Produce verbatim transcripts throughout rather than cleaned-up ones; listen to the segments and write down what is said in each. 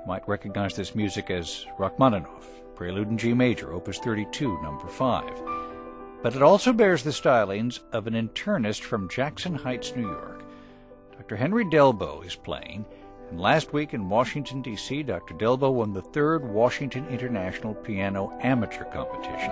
might recognize this music as Rachmaninoff, Prelude in G major, Opus thirty-two, number five. But it also bears the stylings of an internist from Jackson Heights, New York. Doctor Henry Delbo is playing, and last week in Washington, D C, Doctor Delbo won the third Washington International Piano Amateur Competition.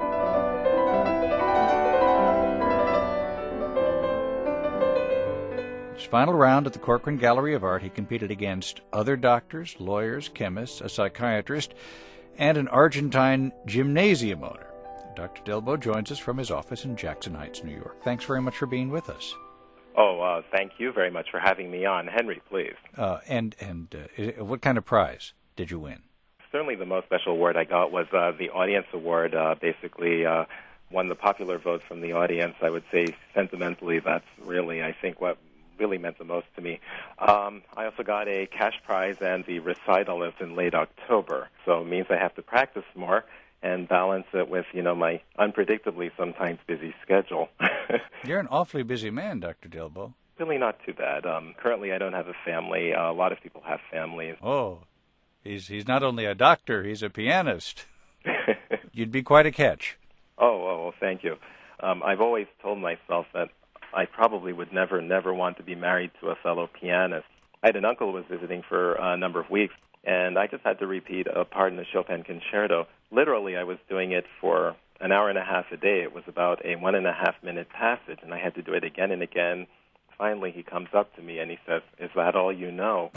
His final round at the Corcoran Gallery of Art, he competed against other doctors, lawyers, chemists, a psychiatrist, and an Argentine gymnasium owner. Doctor Delbo joins us from his office in Jackson Heights, New York. Thanks very much for being with us. Oh, uh, thank you very much for having me on. Henry, please. Uh, and and uh, what kind of prize did you win? Certainly the most special award I got was uh, the Audience Award. Uh, basically uh, won the popular vote from the audience. I would say sentimentally that's really, I think, what really meant the most to me. Um, I also got a cash prize, and the recital is in late October, so it means I have to practice more and balance it with, you know, my unpredictably sometimes busy schedule. You're an awfully busy man, Doctor Delbo. Really not too bad. Um, currently, I don't have a family. Uh, a lot of people have families. Oh, he's he's not only a doctor, he's a pianist. You'd be quite a catch. Oh, oh, well, thank you. Um, I've always told myself that I probably would never, never want to be married to a fellow pianist. I had an uncle who was visiting for a number of weeks, and I just had to repeat a part in the Chopin concerto. Literally, I was doing it for an hour and a half a day. It was about a one and a half minute passage, and I had to do it again and again. Finally, he comes up to me and he says, "Is that all you know?"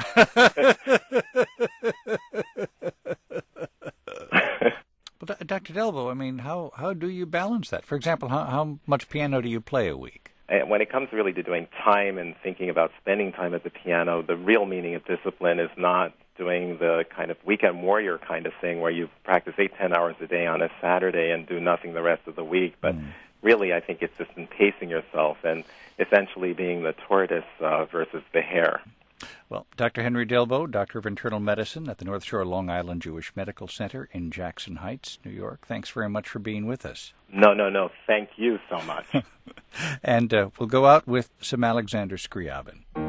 Well, Doctor Delbo, I mean, how, how do you balance that? For example, how, how much piano do you play a week? And when it comes really to doing time and thinking about spending time at the piano, the real meaning of discipline is not doing the kind of weekend warrior kind of thing where you practice eight, ten hours a day on a Saturday and do nothing the rest of the week. But mm. really, I think it's just in pacing yourself and essentially being the tortoise uh, versus the hare. Well, Doctor Henry Delbo, Doctor of Internal Medicine at the North Shore Long Island Jewish Medical Center in Jackson Heights, New York. Thanks very much for being with us. No, no, no. Thank you so much. And uh, we'll go out with some Alexander Scriabin.